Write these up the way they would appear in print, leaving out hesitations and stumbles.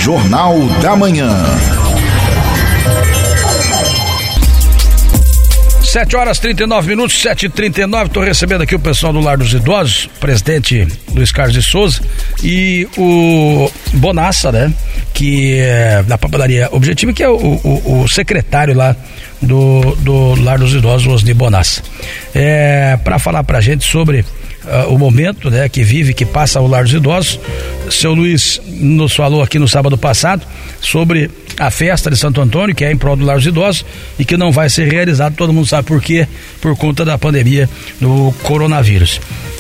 Jornal da Manhã. 7h39, 7h39, estou recebendo aqui o pessoal do Lar dos Idosos, presidente Luiz Carlos de Souza e o Bonassa, né, que é da papelaria Objetivo, que é o secretário lá do Lar dos Idosos, Osni Bonassa, para falar pra gente sobre o momento, né, que vive, que passa o Lar dos Idosos. Seu Luiz nos falou aqui no sábado passado sobre a festa de Santo Antônio, que é em prol do Lar dos Idosos e que não vai ser realizado, todo mundo sabe por quê, por conta da pandemia do coronavírus.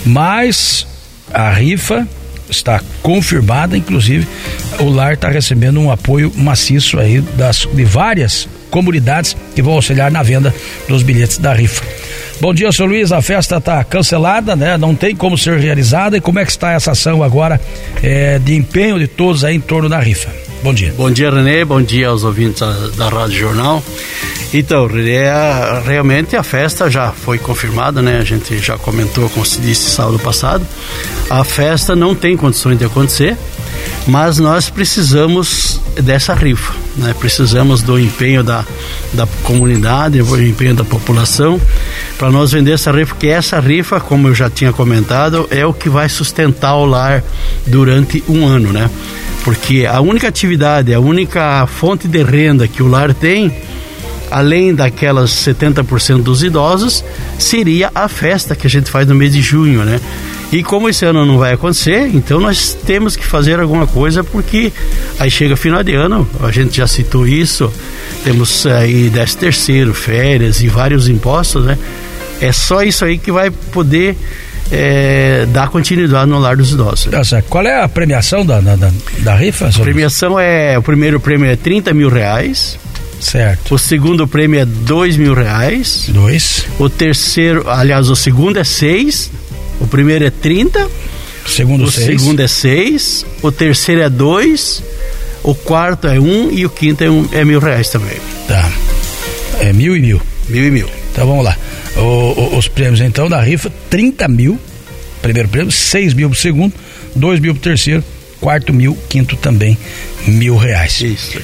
Mas a rifa está confirmada, inclusive o Lar está recebendo um apoio maciço aí de várias comunidades que vão auxiliar na venda dos bilhetes da rifa. Bom dia, seu Luiz, a festa está cancelada, né? Não tem como ser realizada, e como é que está essa ação agora de empenho de todos aí em torno da rifa? Bom dia. Bom dia, Renê, bom dia aos ouvintes da Rádio Jornal. Então, Renê, realmente a festa já foi confirmada, né? A gente já comentou, como se disse sábado passado, a festa não tem condições de acontecer, mas nós precisamos dessa rifa, né? Precisamos do empenho da comunidade, do empenho da população, para nós vender essa rifa, porque essa rifa, como eu já tinha comentado, é o que vai sustentar o lar durante um ano, né? Porque a única atividade, a única fonte de renda que o lar tem, além daquelas 70% dos idosos, seria a festa que a gente faz no mês de junho, né? E como esse ano não vai acontecer, então nós temos que fazer alguma coisa, porque aí chega final de ano, a gente já citou isso, temos aí 13º, férias e vários impostos, né? É só isso aí que vai poder dar continuidade no Lar dos Idosos. Qual é a premiação da rifa? A premiação o primeiro prêmio é R$30 mil. Certo. O segundo prêmio é R$2 mil. O terceiro, aliás, o segundo é 6. O primeiro é 30. O segundo é 6. O terceiro é 2. O quarto é 1 e o quinto é R$1.000 também. Tá. É 1.000 e 1.000. 1.000 e 1.000. Então vamos lá. Os prêmios então da rifa: 30 mil, primeiro prêmio, 6 mil pro segundo, 2 mil pro terceiro, quarto mil, quinto também R$1.000. Isso.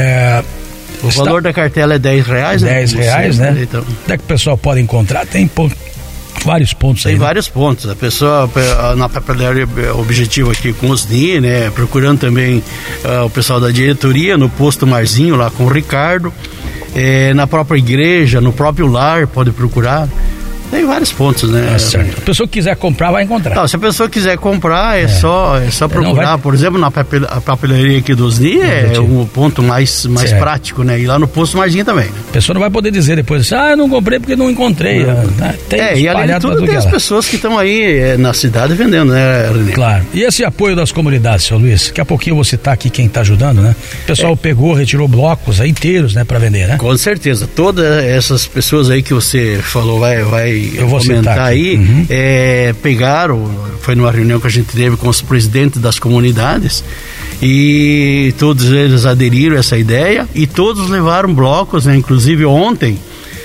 O valor da cartela é R$10, né? R$10, né? Então. Onde é que o pessoal pode encontrar? Tem vários pontos aí. Tem vários pontos. A pessoa na papelaria Objetivo aqui com os NI, né? Procurando também o pessoal da diretoria, no posto Marzinho lá com o Ricardo. Na própria igreja, no próprio lar, pode procurar. Tem vários pontos, né? Certo. A pessoa que quiser comprar vai encontrar. Não, se a pessoa quiser comprar, é só procurar. Por exemplo, na papelaria aqui dos NI é um ponto mais prático, né? E lá no posto Marginha também, né? A pessoa não vai poder dizer depois assim, eu não comprei porque não encontrei. E além de tudo tem as pessoas que estão aí na cidade vendendo, né, Renê? Claro. E esse apoio das comunidades, seu Luiz? Daqui a pouquinho eu vou citar aqui quem está ajudando, né? O pessoal retirou blocos aí inteiros, né, para vender, né? Com certeza. Todas essas pessoas aí que você falou eu vou comentar aí, pegaram, foi numa reunião que a gente teve com os presidentes das comunidades e todos eles aderiram a essa ideia e todos levaram blocos, né? Inclusive ontem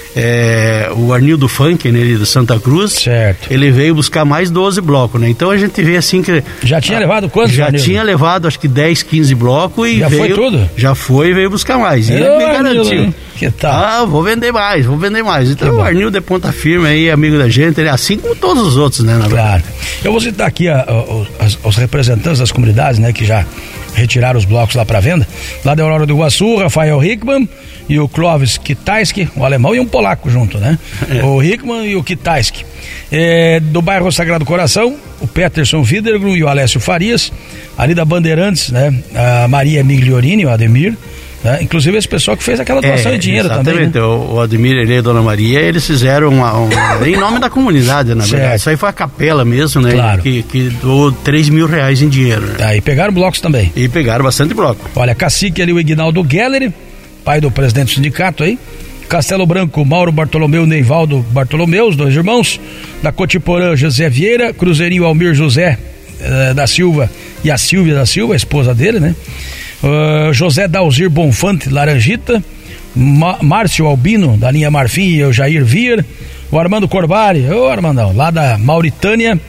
o Arnildo Funk, né, do Santa Cruz, certo, ele veio buscar mais 12 blocos, né? Então a gente vê assim que... Já tinha levado quantos, Já Arnildo? tinha levado acho que 10, 15 blocos e já foi tudo? Já foi e veio buscar mais. E ele me garantiu. Que tal? Vou vender mais. Então o Arnildo é ponta firme aí, amigo da gente, ele é assim como todos os outros, né? Claro. Eu vou citar aqui os representantes das comunidades, né, que já retiraram os blocos lá para venda. Lá da Aurora do Iguaçu, Rafael Hickman e o Clóvis Kitaiski, o alemão, e um polaco junto, né? O Hickman e o Kitaiski. Do bairro Sagrado Coração, o Peterson Widergrum e o Alessio Farias. Ali da Bandeirantes, né? A Maria Migliorini, o Ademir. Inclusive esse pessoal que fez aquela doação de dinheiro exatamente, também, né? O Ademir e a Dona Maria, eles fizeram em nome da comunidade, na verdade. Isso aí foi a capela mesmo, né? Claro. Que doou R$3 mil em dinheiro, né? E pegaram blocos também. E pegaram bastante bloco. Olha, cacique ali, o Ignaldo Gelleri, pai do presidente do sindicato aí. Castelo Branco, Mauro Bartolomeu, Neivaldo Bartolomeu, os dois irmãos. Da Cotiporã, José Vieira. Cruzeirinho, Almir José da Silva e a Silvia da Silva, a esposa dele, né? José Dalzir Bonfante, Laranjita. Márcio Albino, da linha Marfim, e o Jair Vier. O Armando Corbari, Armandão, lá da Mauritânia.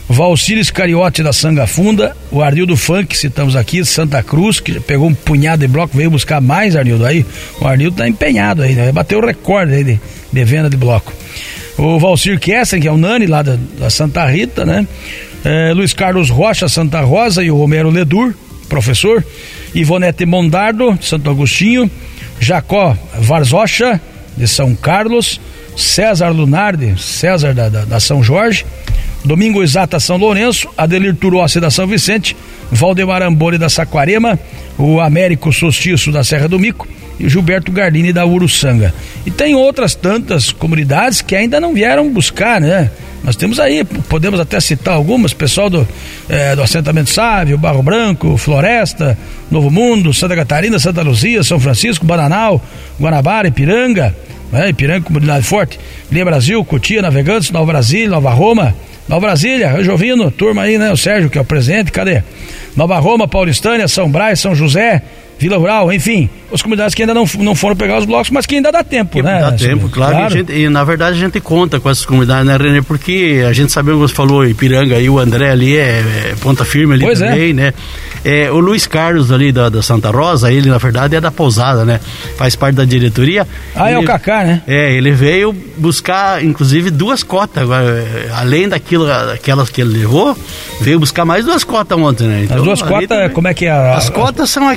Valcir Iscariote da Sanga Funda, o Arnildo Funk, citamos aqui, Santa Cruz, que pegou um punhado de bloco, veio buscar mais, Arnildo, aí o Arnildo tá empenhado aí, né? Bateu o recorde aí de venda de bloco. O Valcir Kessen, que é o Nani lá da Santa Rita, né? Luiz Carlos Rocha, Santa Rosa, e o Romero Ledur, professor. Ivonete Mondardo, Santo Agostinho. Jacó Varzocha, de São Carlos. César Lunardi, César da São Jorge. Domingo Exata, São Lourenço. Adelir Turossi, da São Vicente. Valdemar Amboli, da Saquarema. O Américo Sostiço, da Serra do Mico. E o Gilberto Gardini, da Uruçanga. E tem outras tantas comunidades que ainda não vieram buscar, né? Nós temos aí, podemos até citar algumas, pessoal do Assentamento Sávio, Barro Branco, Floresta, Novo Mundo, Santa Catarina, Santa Luzia, São Francisco, Bananal, Guanabara, Ipiranga, Ipiranga, Comunidade Forte, Linha Brasil, Cotia, Navegantes, Nova Brasília, Nova Roma, Nova Brasília, Ranjovino, turma aí, né? O Sérgio, que é o presidente, cadê? Nova Roma, Paulistânia, São Brás, São José, Vila Rural, enfim, as comunidades que ainda não foram pegar os blocos, mas que ainda dá tempo, né? Dá tempo, claro. E na verdade a gente conta com essas comunidades, né, Renê? Porque a gente sabe, como você falou, Ipiranga e o André ali é ponta firme ali pois também, né? O Luiz Carlos ali da Santa Rosa, ele na verdade é da Pousada, né? Faz parte da diretoria. É o Cacá, né? Ele veio buscar, inclusive, 2 cotas, além daquelas que ele levou, veio buscar mais 2 cotas ontem, né? Então, as 2 cotas, também, como é que é? As cotas são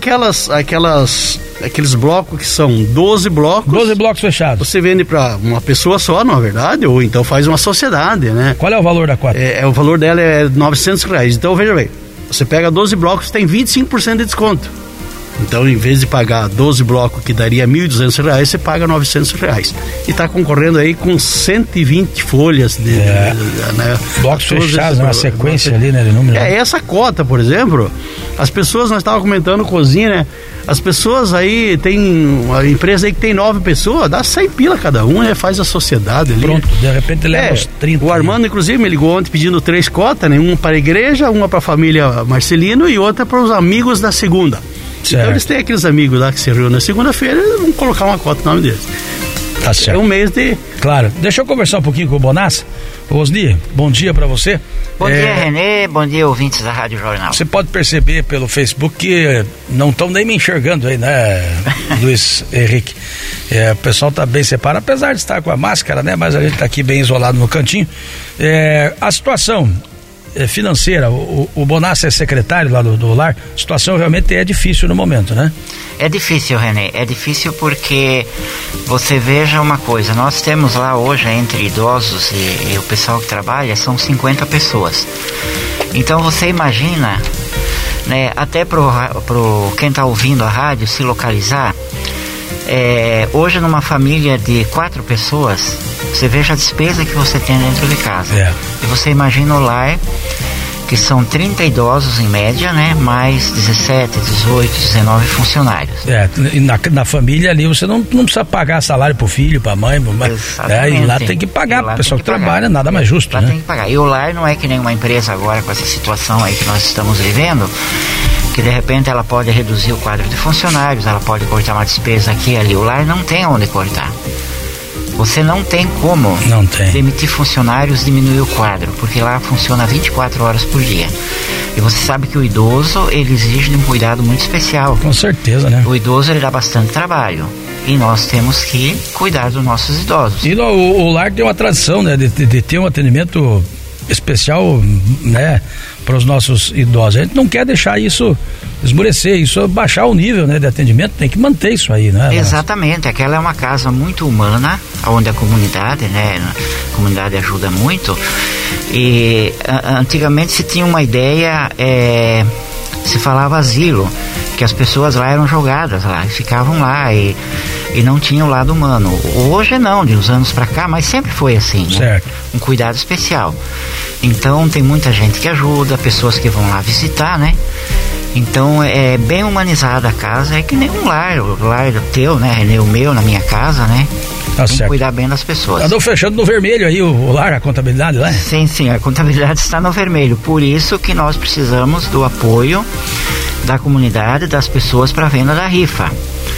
aqueles blocos que são 12 blocos. 12 blocos fechados. Você vende para uma pessoa só, na verdade, ou então faz uma sociedade, né? Qual é o valor da cota? O valor dela é R$900. Então, veja bem, você pega 12 blocos, tem 25% de desconto. Então, em vez de pagar 12 blocos, que daria R$1.200, você paga R$900. E está concorrendo aí com 120 folhas de né? Blocos fechados, uma sequência ali, né? De número. Essa cota, por exemplo, as pessoas, nós estávamos comentando cozinha, né? As pessoas aí, tem uma empresa aí que tem 9 pessoas, dá 100 pila cada um, né? Faz a sociedade ali. Pronto, de repente leva uns 30. O Armando, inclusive, me ligou ontem pedindo 3 cotas, né? Uma para a igreja, uma para a família Marcelino e outra para os amigos da segunda. Certo. Então eles têm aqueles amigos lá que se reúnem na segunda-feira, eles vão colocar uma cota no nome deles. Tá certo. É um mês de... Claro. Deixa eu conversar um pouquinho com o Bonassa. Osni, bom dia pra você. Bom dia, Renê. Bom dia, ouvintes da Rádio Jornal. Você pode perceber pelo Facebook que não estão nem me enxergando aí, né, Luiz Henrique? O pessoal tá bem separado, apesar de estar com a máscara, né? Mas a gente tá aqui bem isolado no cantinho. A situação financeira, o Bonassa é secretário lá do lar, a situação realmente é difícil no momento, né? É difícil, Renê, é difícil porque você veja uma coisa, nós temos lá hoje entre idosos e o pessoal que trabalha, são 50 pessoas. Então você imagina, né, até pro quem está ouvindo a rádio se localizar, hoje numa família de 4 pessoas, você veja a despesa que você tem dentro de casa. E você imagina o lar, que são 30 idosos em média, né? Mais 17, 18, 19 funcionários. E na família ali você não precisa pagar salário pro filho, pra mãe, e lá tem que pagar pro pessoal que trabalha, nada mais justo, lá né? Tem que pagar. E o lar não é que nem uma empresa agora com essa situação aí que nós estamos vivendo, que de repente ela pode reduzir o quadro de funcionários, ela pode cortar uma despesa aqui e ali. O lar não tem onde cortar. Você não tem como demitir funcionários, diminuir o quadro, porque lá funciona 24 horas por dia. E você sabe que o idoso, ele exige um cuidado muito especial. Com certeza, né? O idoso, ele dá bastante trabalho. E nós temos que cuidar dos nossos idosos. E o lar tem uma tradição, né? De ter um atendimento especial, né? Para os nossos idosos. A gente não quer deixar isso esmorecer, isso baixar o nível, né, de atendimento, tem que manter isso aí, né? Exatamente, aquela é uma casa muito humana, onde a comunidade, né, a comunidade ajuda muito. E antigamente se tinha uma ideia, se falava asilo, que as pessoas lá eram jogadas lá, e ficavam lá e não tinham o lado humano. Hoje não, de uns anos pra cá, mas sempre foi assim, né? Certo. Um cuidado especial. Então tem muita gente que ajuda, pessoas que vão lá visitar, né? Então é bem humanizada a casa, é que nem um lar, o lar teu, né, Renê, o meu, na minha casa, né? Tá tem que cuidar bem das pessoas. Andou fechando no vermelho aí o lar, a contabilidade, né? Sim, a contabilidade está no vermelho, por isso que nós precisamos do apoio da comunidade, das pessoas para a venda da rifa.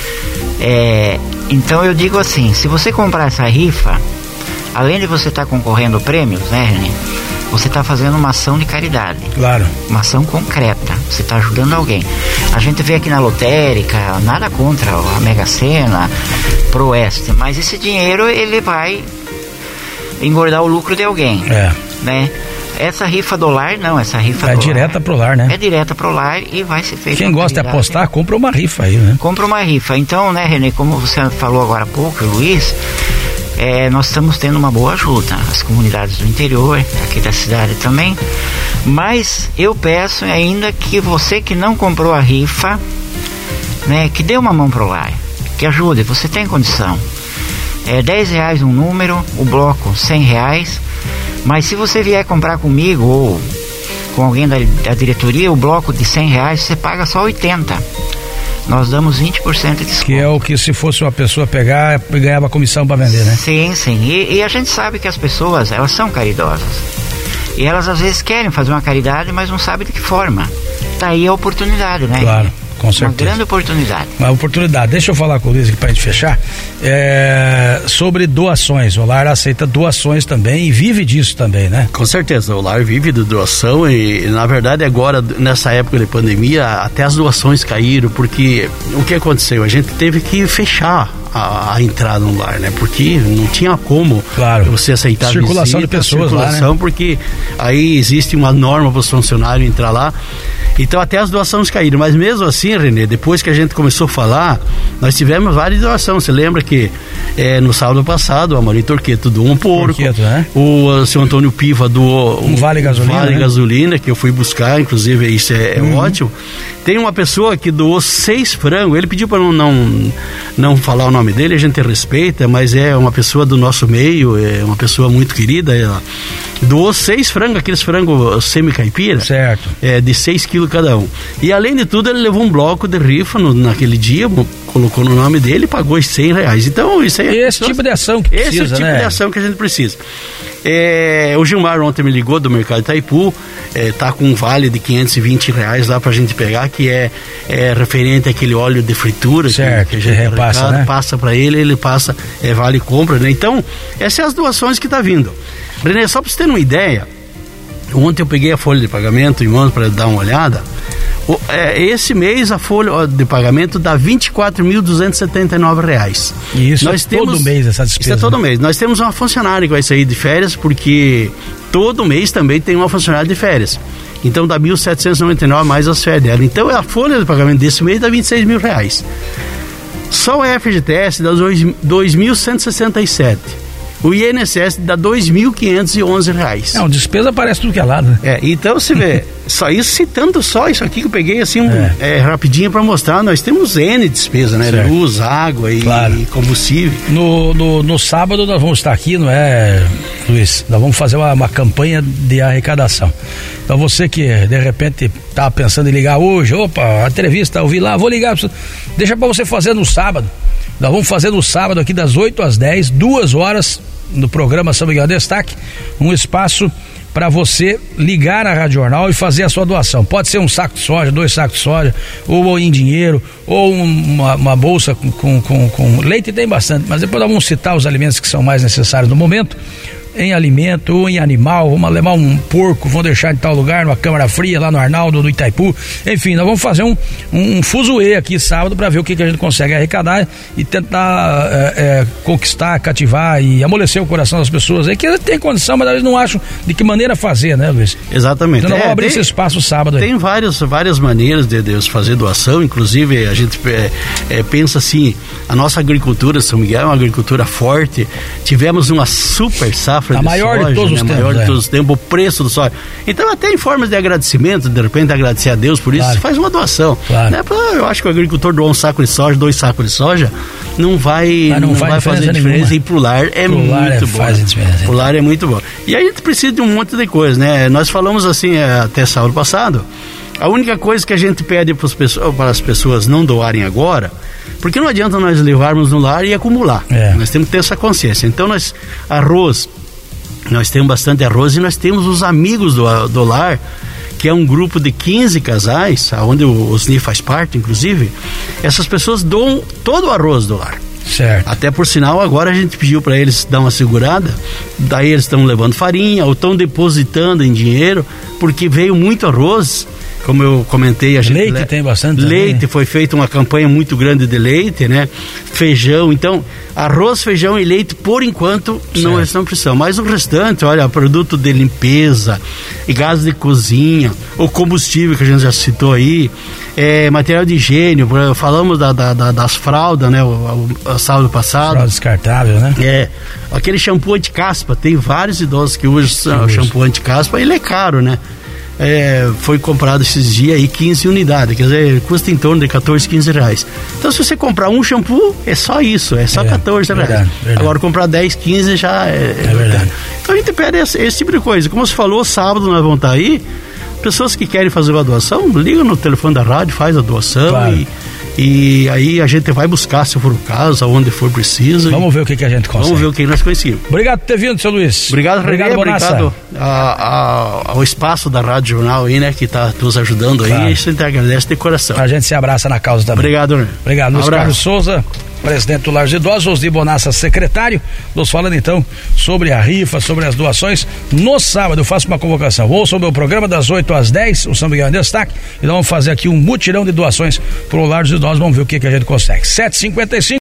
Então eu digo assim, se você comprar essa rifa, além de você estar concorrendo prêmios, né, Renê? você está fazendo uma ação de caridade. Claro. Uma ação concreta, você está ajudando alguém. A gente vê aqui na lotérica, nada contra a Mega Sena, Proeste, mas esse dinheiro ele vai engordar o lucro de alguém, né? Essa rifa do lar, não, essa rifa é direta pro lar, né? É direta pro lar e vai ser feita. Quem gosta de apostar, compra uma rifa aí, né? Compra uma rifa. Então, né, Renê, como você falou agora há pouco, Luiz, nós estamos tendo uma boa ajuda, as comunidades do interior, aqui da cidade também, mas eu peço ainda que você que não comprou a rifa, né, que dê uma mão pro lar, que ajude, você tem condição. R$10 um número, o bloco R$100, mas se você vier comprar comigo ou com alguém da diretoria, o bloco de R$100 você paga só 80. Nós damos 20% de desconto. Que é o que se fosse uma pessoa pegar, ganhava comissão para vender, né? Sim, sim. E a gente sabe que as pessoas, elas são caridosas. E elas às vezes querem fazer uma caridade, mas não sabem de que forma. Tá aí a oportunidade, né? Claro. Com certeza. Uma grande oportunidade. Uma oportunidade. Deixa eu falar com o Luiz aqui pra gente fechar. Sobre doações. O lar aceita doações também e vive disso também, né? Com certeza. O lar vive de doação e, na verdade, agora, nessa época de pandemia, até as doações caíram, porque o que aconteceu? A gente teve que fechar a entrada no lar, né? Porque não tinha como você aceitar circulação visita, de pessoas lá, né? Porque aí existe uma norma para os funcionários entrar lá. Então até as doações caíram, mas mesmo assim, Renê, depois que a gente começou a falar, nós tivemos várias doações. Você lembra que no sábado passado, a Maria Torqueto doou um porco, né? O seu Antônio Piva doou um Vale Gasolina, né? Gasolina, que eu fui buscar, inclusive isso é ótimo. Tem uma pessoa que doou 6 frangos, ele pediu para não falar o nome dele, a gente respeita, mas é uma pessoa do nosso meio, é uma pessoa muito querida, ela doou 6 frangos, aqueles frangos semi-caipira, certo, de 6 quilos cada um. E além de tudo, ele levou um bloco de rifa naquele dia, colocou no nome dele e pagou R$100. Então, isso aí é esse tipo de ação que precisa, esse tipo de ação que a gente precisa. O Gilmar ontem me ligou do Mercado Itaipu, tá com um vale de R$520 lá pra gente pegar, que é referente àquele óleo de fritura, certo, que a gente repassa, né? Passa pra ele passa, vale compra, né? Então, essas são as doações que tá vindo. René, só pra você ter uma ideia, ontem eu peguei a folha de pagamento em mãos para dar uma olhada. Esse mês a folha de pagamento dá R$24.279. E isso todo mês essa despesa? Isso é todo mês. Nós temos uma funcionária que vai sair de férias, porque todo mês também tem uma funcionária de férias. Então dá R$1.799 mais as férias dela. Então a folha de pagamento desse mês dá R$26 mil. Só o FGTS dá R$2.167. O INSS dá R$2.511. Não, despesa parece tudo que é lado, né? Então você vê, só isso, citando só isso aqui que eu peguei assim rapidinho para mostrar, nós temos N despesa, né? Certo. Luz, água e combustível. No sábado nós vamos estar aqui, não é, Luiz? Nós vamos fazer uma campanha de arrecadação. Então você que de repente tá pensando em ligar hoje, a entrevista, eu vi lá, vou ligar, deixa para você fazer no sábado. Nós vamos fazer no sábado aqui das 8 às 10, 2 horas no programa São Miguel Destaque, um espaço para você ligar a Rádio Jornal e fazer a sua doação. Pode ser um saco de soja, 2 sacos de soja, ou em dinheiro, ou uma bolsa com leite, tem bastante, mas depois nós vamos citar os alimentos que são mais necessários no momento. Em alimento ou em animal, vamos levar um porco, vamos deixar em tal lugar, numa câmara fria, lá no Arnaldo, no Itaipu. Enfim, nós vamos fazer um fuzuê aqui sábado para ver o que a gente consegue arrecadar e tentar conquistar, cativar e amolecer o coração das pessoas aí, que tem condição, mas eles não acham de que maneira fazer, né, Luiz? Exatamente. Então nós vamos abrir esse espaço sábado aí. Tem várias maneiras de fazer doação, inclusive a gente pensa assim, a nossa agricultura, São Miguel é uma agricultura forte, tivemos uma super safra a maior soja, de todos os tempos. Maior de todos os tempos, o preço do soja. Então, até em formas de agradecimento, de repente agradecer a Deus por isso, faz uma doação. Né? Eu acho que o agricultor doar um saco de soja, 2 sacos de soja, não vai fazer diferença. E pro lar é muito bom. Pro lar é muito bom. E aí a gente precisa de um monte de coisa, né? Nós falamos assim até sábado passado, a única coisa que a gente pede para as pessoas não doarem agora, porque não adianta nós levarmos no lar e acumular. Nós temos que ter essa consciência. Então nós temos bastante arroz e nós temos os amigos do lar, que é um grupo de 15 casais, onde o Osni faz parte, inclusive. Essas pessoas doam todo o arroz do lar. Certo. Até por sinal, agora a gente pediu para eles dar uma segurada, daí eles estão levando farinha ou estão depositando em dinheiro, porque veio muito arroz, como eu comentei. Leite tem bastante leite, também. foi feita uma campanha muito grande de leite, né? Feijão, então arroz, feijão e leite por enquanto não precisam, mas o restante, olha, produto de limpeza e gás de cozinha, o combustível que a gente já citou aí, material de higiene, falamos das fraldas, né, o sábado passado. Fralda descartável, né? Aquele shampoo anti-caspa, tem vários idosos que usam shampoo anti-caspa, ele é caro, né? Foi comprado esses dias aí 15 unidades, quer dizer, custa em torno de 14, 15 reais. Então, se você comprar um shampoo, é só isso, é só 14 reais. Verdade. Agora, comprar 10, 15 já é verdade. Então, a gente pede esse tipo de coisa. Como você falou, sábado nós vamos estar aí. Pessoas que querem fazer uma doação, liga no telefone da rádio, faz a doação. Claro. E aí a gente vai buscar, se for o caso, aonde for preciso. Vamos ver o que a gente consegue. Vamos ver o que nós conseguimos. Obrigado por ter vindo, seu Luiz. Obrigado, obrigado ao espaço da Rádio Jornal aí, né, que está nos ajudando aí. Claro. E a gente agradece de coração. A gente se abraça na causa também. Obrigado, Obrigado, Luiz Carlos Souza, presidente do Lar dos Idosos, Osni Bonassa, secretário, nos falando então sobre a rifa, sobre as doações. No sábado eu faço uma convocação, ouçam o meu programa das 8 às 10, o São Miguel em Destaque, e nós vamos fazer aqui um mutirão de doações para o Lar dos Idosos, vamos ver o que a gente consegue. 7h55.